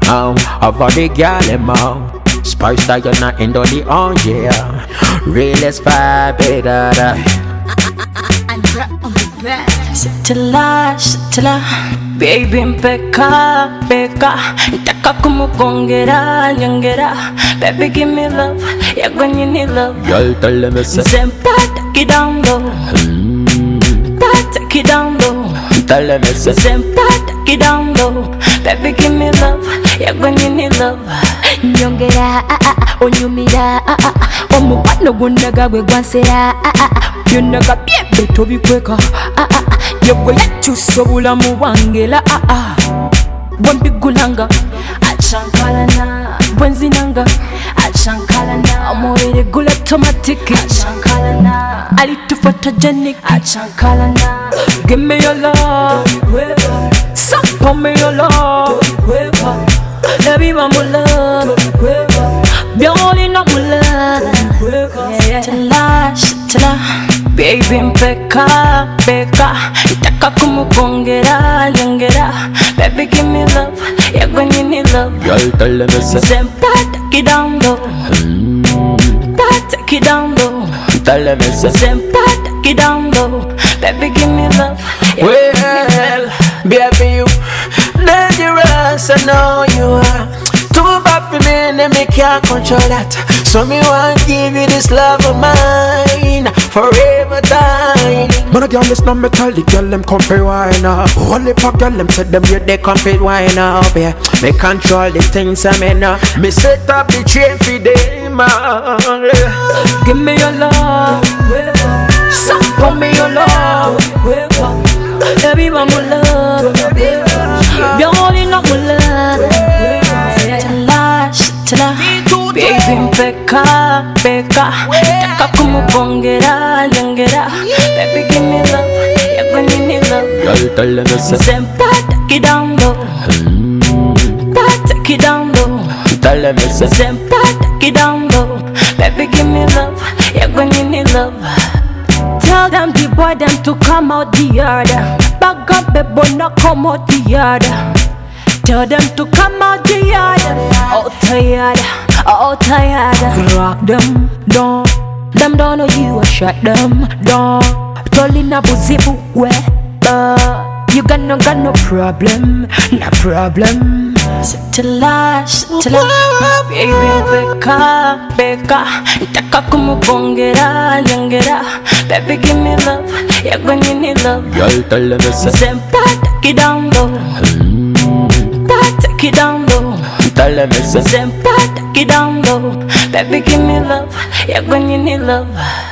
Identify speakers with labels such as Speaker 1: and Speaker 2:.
Speaker 1: over the girl them out. Spice that you're not into the on, yeah. Realest vibe, better.
Speaker 2: I'm rap on the back. Sitila, baby mpeka, Itaka kumukongera, nyongera. Baby give me love, yeah when you need love.
Speaker 1: Y'all tell them it's
Speaker 2: Zempa, take it down low. Take it down low.
Speaker 1: Tell them it's
Speaker 2: Zempa, take it down low. Baby give me love, yeah when you need love.
Speaker 3: Nyongera, onyumira, omubano gunaga gwe gwansera, byonaga byebbe tobikweka, yegwe yakyusa obulamu bwange la, bwembigulanga achankalana, bwenzinanga achankalana, omubiri gula automatic achankalana, alitu photogenic achankalana. Give me your love, sample me your love, baby mama love, bioli no love. Tila, baby mpeka, Itaka kumukongera, nyongera. Baby give me love, yeah when you need love.
Speaker 1: Y'all tell them it's
Speaker 2: Zempa, take it down low. Take it down low.
Speaker 1: Tell them it's
Speaker 2: Zempa, take it down low. Baby give me love, yeah.
Speaker 1: Well, baby you dangerous, I know you are. Too bad for me and me can't control that. So me want give you this love of mine forever time. Man a girl listen me tell the girl them come for wine up. Only pop girl them said them yeah they come for wine up. Yeah, me control the things I mean now. Me set up the chain for them.
Speaker 2: Give me your love, sample me your love, baby mama love, bioli no love. Tila, baby mpeka, Itaka kumukongera, nyongera. Baby give me love, yeah when you need love.
Speaker 1: Y'all tell them it's
Speaker 2: Zempa, take it down low. Take it down low.
Speaker 1: Tell them it's
Speaker 2: Zempa, take it down low. Baby give me love, yeah when you need love. Tell them the boy them to come out the yard. Back up baby not come out the yard. Tell them to come out the yard. All tired. Rock them down. Them don't know you, shut them down. Tolling a buzibu we. You got no problem, no problem. Tila, baby mpeka, Itaka kumukongera, nyongera. Baby give me love, yeah when you need love.
Speaker 1: Y'all tell them it's
Speaker 2: Zempa, take it down low. Take it down low.
Speaker 1: Tell them it's
Speaker 2: Zempa, take it down low. Baby give me love, yeah when you need love.